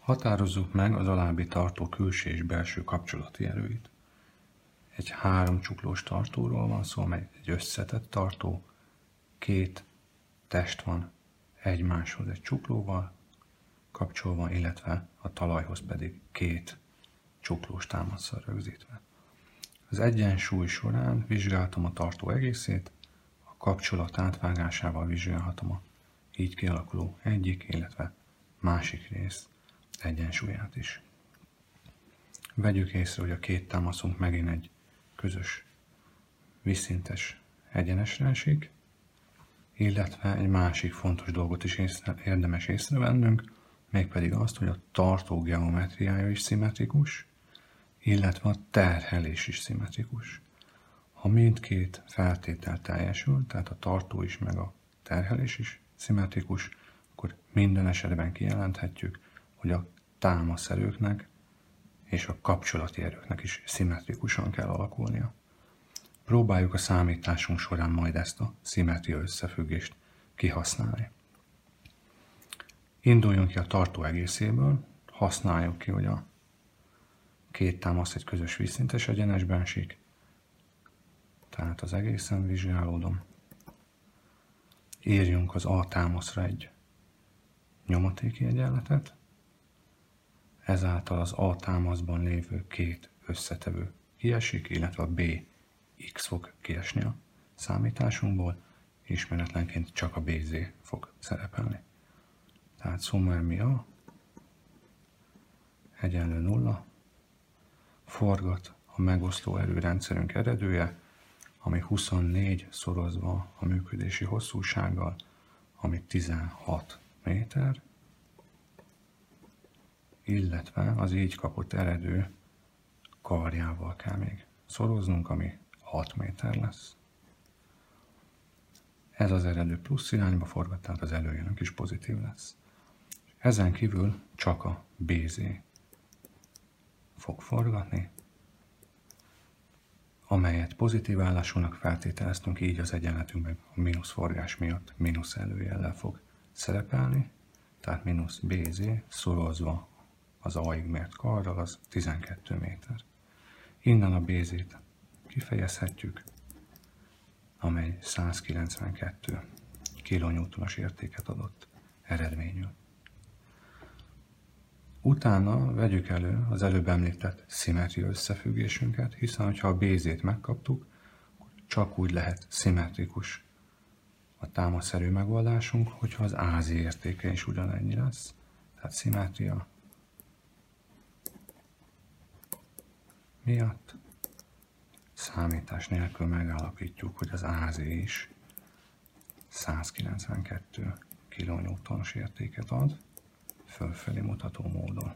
Határozzuk meg az alábbi tartó külső és belső kapcsolati erőit. Egy 3 csuklós tartóról van szó, amely egy összetett tartó, 2 test van egymáshoz egy csuklóval kapcsolva, illetve a talajhoz pedig 2 csuklós támasszal rögzítve. Az egyensúly során vizsgáltam a tartó egészét, a kapcsolat átvágásával vizsgálhatom a így kialakuló egyik, illetve másik rész egyensúlyát is. Vegyük észre, hogy a 2 támaszunk megint egy közös vízszintes egyenesre esik, illetve egy másik fontos dolgot is érdemes észrevennünk, mégpedig azt, hogy a tartó geometriája is szimmetrikus, illetve a terhelés is szimmetrikus. Ha mindkét feltétel teljesül, tehát a tartó is meg a terhelés is szimmetrikus, akkor minden esetben kijelenthetjük, hogy a támaszerőknek és a kapcsolati erőknek is szimmetrikusan kell alakulnia. Próbáljuk a számításunk során majd ezt a szimmetria összefüggést kihasználni. Induljunk ki a tartó egészéből, használjuk ki, hogy a 2 támasz egy közös vízszintes egyenesben esik, tehát az egészen vizsgálódom. Írjunk az A támaszra egy nyomatéki egyenletet, ezáltal az A támaszban lévő 2 összetevő kiesik, illetve a B X fog kiesni a számításunkból, ismeretlenként csak a BZ fog szerepelni. Tehát szumma MA egyenlő 0, forgat a megoszló erőrendszerünk eredője, ami 24 szorozva a működési hosszúsággal, ami 16 méter, illetve az így kapott eredő karjával kell még szoroznunk, ami 6 méter lesz. Ez az eredő plusz irányba forgat, tehát az előjönök is pozitív lesz. Ezen kívül csak a BZ fog forgatni, amelyet pozitív állásúnak feltételeztünk, így az egyenletünkben a mínusz forgás miatt mínusz előjellel fog szerepelni, tehát mínusz BZ szorozva az A-ig mért karral, az 12 méter. Innen a BZ-t kifejezhetjük, amely 192 kN-os értéket adott eredményül. Utána vegyük elő az előbb említett szimmetria összefüggésünket, hiszen ha a BZ-t megkaptuk, akkor csak úgy lehet szimmetrikus a támaszszerű megoldásunk, hogyha az AZ értéke is ugyanennyi lesz. Tehát szimmetria miatt számítás nélkül megállapítjuk, hogy az AZ is 192 kN-os értéket ad, fölfelé mutató módon.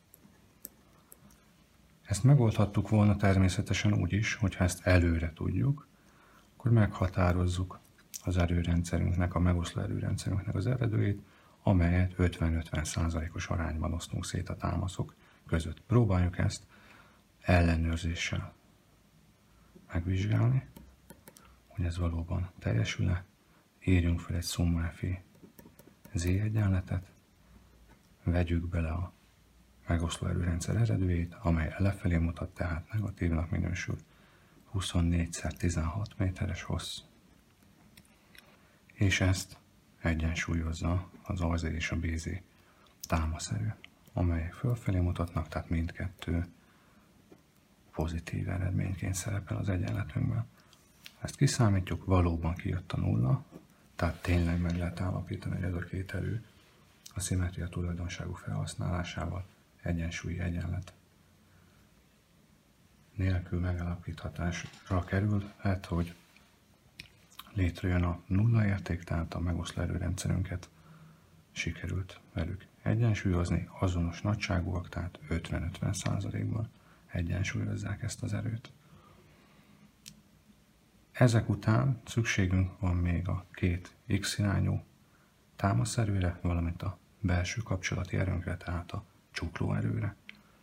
Ezt megoldhattuk volna természetesen úgy is, hogyha ezt előre tudjuk, akkor meghatározzuk az erőrendszerünknek, a megoszló erőrendszerünknek az eredőjét, amelyet 50-50%-os arányban osztunk szét a támaszok között. Próbáljuk ezt ellenőrzéssel megvizsgálni, hogy ez valóban teljesül-e. Írjunk fel egy szumma FI Z egyenletet, vegyük bele a megoszló erőrendszer eredőjét, amely lefelé mutat, tehát negatívnak minősül, 24x16 méteres hossz. És ezt egyensúlyozza az AZ és a BZ támaszerő, amelyek fölfelé mutatnak, tehát mindkettő pozitív eredményként szerepel az egyenletünkben. Ezt kiszámítjuk, valóban kijött a nulla, tehát tényleg meg lehet állapítani, hogy ez a 2 erő a szimmetria tulajdonságú felhasználásával egyensúlyi egyenlet nélkül megállapíthatásra kerülhet, hogy létrejön a nulla érték, tehát a megoszló erőrendszerünket sikerült velük egyensúlyozni, azonos nagyságúak, tehát 50-50%-ban egyensúlyozzák ezt az erőt. Ezek után szükségünk van még a 2 X irányú támaszerőre, valamint a belső kapcsolati erőnkre, tehát a csuklóerőre.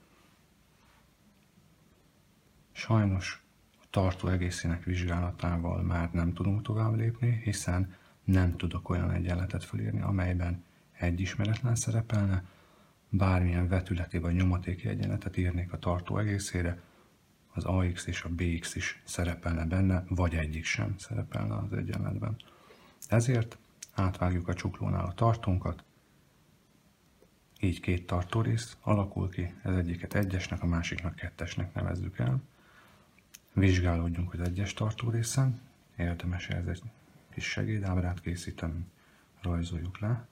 Sajnos a tartó egészének vizsgálatával már nem tudunk tovább lépni, hiszen nem tudok olyan egyenletet felírni, amelyben egy ismeretlen szerepelne, bármilyen vetületi vagy nyomatéki egyenletet írnék a tartó egészére, az AX és a BX is szerepelne benne, vagy egyik sem szerepelne az egyenletben. Ezért átvágjuk a csuklónál a tartónkat, így két tartórész alakul ki, ez egyiket egyesnek, a másiknak kettesnek nevezzük el. Vizsgálódjunk az egyes tartórészen, érdemes ehhez egy kis segédábrát készíteni, rajzoljuk le.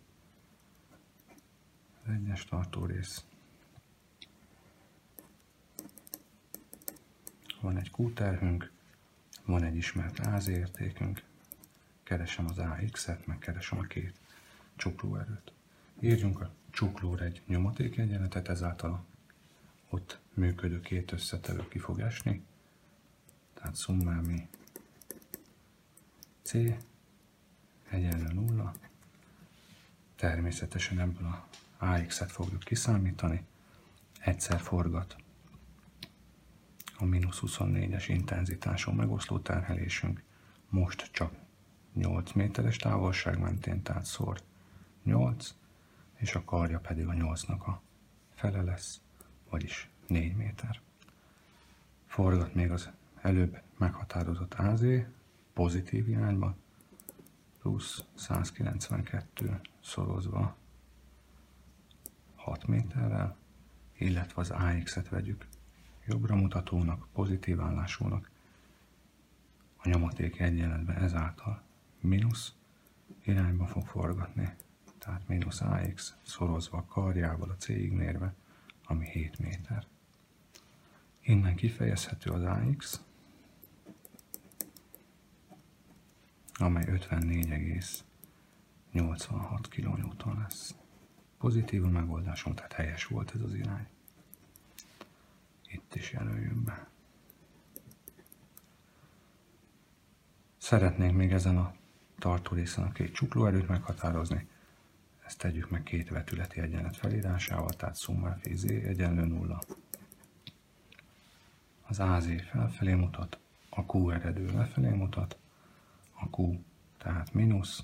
Az egyes tartórész. Van egy Q terhünk, van egy ismert AZ értékünk, keresem az AX-et, meg keresem a két csuklóerőt. Írjunk a csuklóra egy nyomatéki egyenletet, ezáltal ott működő két összetevő ki fog esni. Tehát szummámi C egyenlő 0. Természetesen ebből a AX-et fogjuk kiszámítani. Egyszer forgat a -24-es intenzitáson megoszló terhelésünk. Most csak 8 méteres távolság mentén, tehát szor 8, és a karja pedig a 8-nak a fele lesz, vagyis 4 méter. Forgat még az előbb meghatározott AZ pozitív irányba, plusz 192 szorozva 6 méterrel, illetve az AX-et vegyük jobbra mutatónak, pozitív állásúnak, a nyomatéki egyenletben ezáltal mínusz irányba fog forgatni, tehát mínusz AX szorozva a karjával a C-ig mérve, ami 7 méter. Innen kifejezhető az AX, amely 54,86 kN lesz. Pozitív a megoldásunk, tehát helyes volt ez az irány. Itt is jelöljük be. Szeretnénk még ezen a tartórészen a két csuklóerőt meghatározni. Ezt tegyük meg két vetületi egyenlet felírásával, tehát szumma phi Z egyenlő 0. Az AZ felfelé mutat, a Q eredő lefelé mutat, a Q tehát mínusz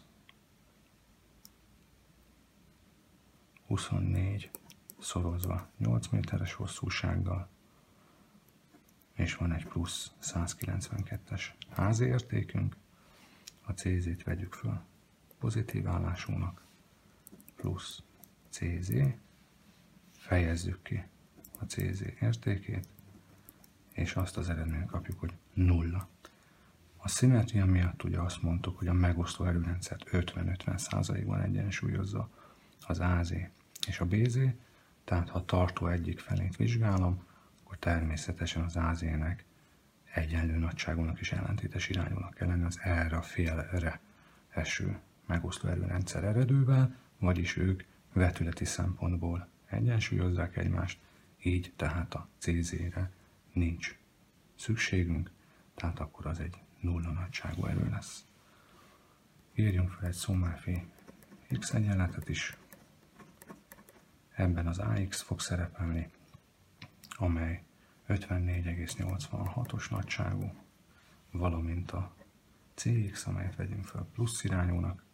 24 szorozva 8 méteres hosszúsággal, és van egy plusz 192-es AZ értékünk, a CZ-t vegyük föl pozitív állásúnak, plusz CZ, fejezzük ki a CZ értékét, és azt az eredményt kapjuk, hogy 0. A szimmetria miatt ugye azt mondtuk, hogy a megosztó erőrendszert 50-50%-ban egyensúlyozza az AZ és a BZ, tehát ha a tartó egyik felét vizsgálom, akkor természetesen az AZ-nek egyenlő nagyságúnak és ellentétes irányúnak kell lenni az erre a félre eső megosztó erőrendszer eredővel, vagyis ők vetületi szempontból egyensúlyozzák egymást, így tehát a CZ-re nincs szükségünk, tehát akkor az egy nulla nagyságú erő lesz. Írjunk fel egy szumma phi X egyenletet is. Ebben az AX fog szerepelni, amely 54,86-os nagyságú, valamint a CX, amelyet vegyünk fel plusz irányúnak.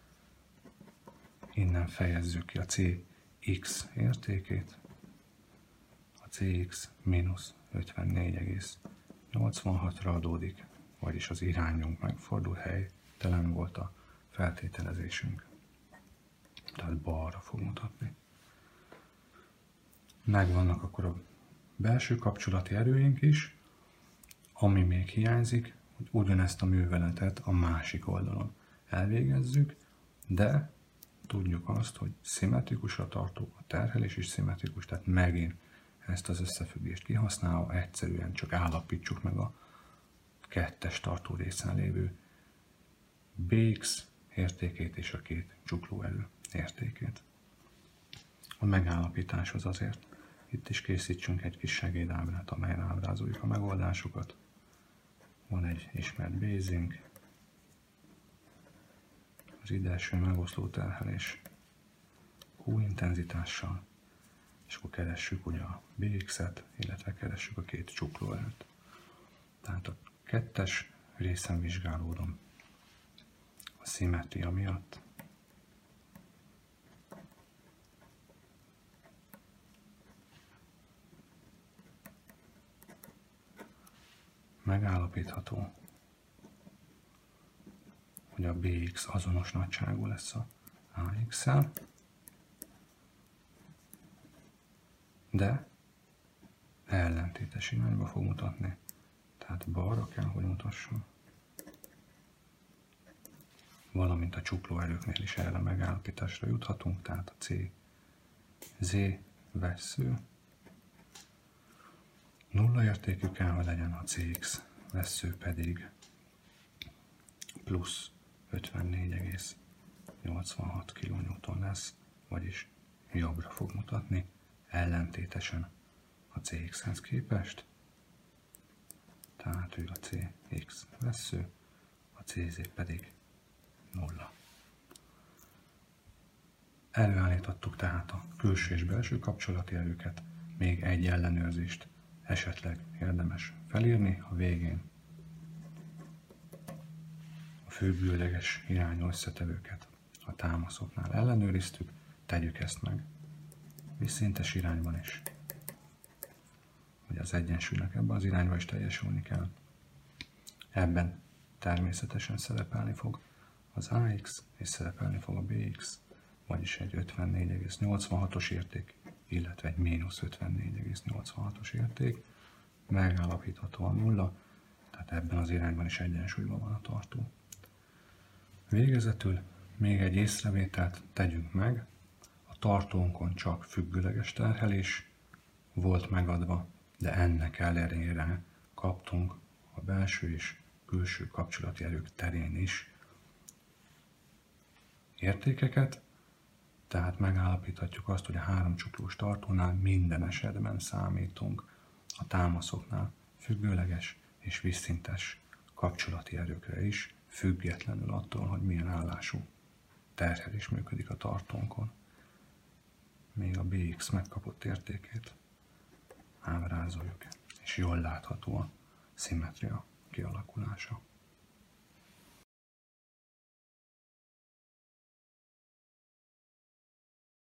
Innen fejezzük ki a CX értékét. A CX mínusz 54,86-ra adódik, vagyis az irányunk megfordult, helytelen volt a feltételezésünk. Tehát balra fog mutatni. Megvannak akkor a belső kapcsolati erőink is, ami még hiányzik, hogy ugyanezt a műveletet a másik oldalon elvégezzük, de tudjuk azt, hogy szimmetrikus a tartó, a terhelés is szimmetrikus, tehát megint ezt az összefüggést kihasználva egyszerűen csak állapítsuk meg a kettes tartó részen lévő BX értékét és a két csuklóerő értékét. A megállapításhoz azért itt is készítsünk egy kis segédábrát, amelyen ábrázoljuk a megoldásokat. Van egy ismert bézink, az ide eső megoszló terhelés Q intenzitással, és akkor keressük ugye a BX-et, illetve keressük a két csuklóerőt. Tehát a kettes részen vizsgálódom a szimmetria miatt. megállapítható, hogy a BX azonos nagyságú lesz a AX-szel, de ellentétes irányba fog mutatni. Tehát balra kell, hogy mutasson. Valamint a csuklóerőknél is erre megállapításra juthatunk, tehát a CZ vessző nulla értékű kell, hogy legyen, a CX vessző pedig plusz 54,86 kN lesz, vagyis jobbra fog mutatni, ellentétesen a CX-hez képest, tehát ő a CX vessző, a CZ pedig nulla. Előállítottuk tehát a külső és belső kapcsolati erőket, még egy ellenőrzést esetleg érdemes felírni a végén. A függőleges irányú összetevőket a támaszoknál ellenőriztük, tegyük ezt meg vízszintes irányban is, hogy az egyensúlynak ebben az irányba is teljesülni kell. Ebben természetesen szerepelni fog az AX és szerepelni fog a BX, vagyis egy 54,86-os érték, illetve egy mínusz 54,86-os érték, megállapítható a nulla, tehát ebben az irányban is egyensúlyban van a tartó. Végezetül még egy észrevételt tegyünk meg, a tartónkon csak függőleges terhelés volt megadva, de ennek ellenére kaptunk a belső és külső kapcsolati erők terén is értékeket, tehát megállapíthatjuk azt, hogy a háromcsuklós tartónál minden esetben számítunk a támaszoknál függőleges és vízszintes kapcsolati erőkre is, függetlenül attól, hogy milyen állású terhelés működik a tartónkon. Még a BX megkapott értékét ábrázoljuk, és jól látható a szimmetria kialakulása.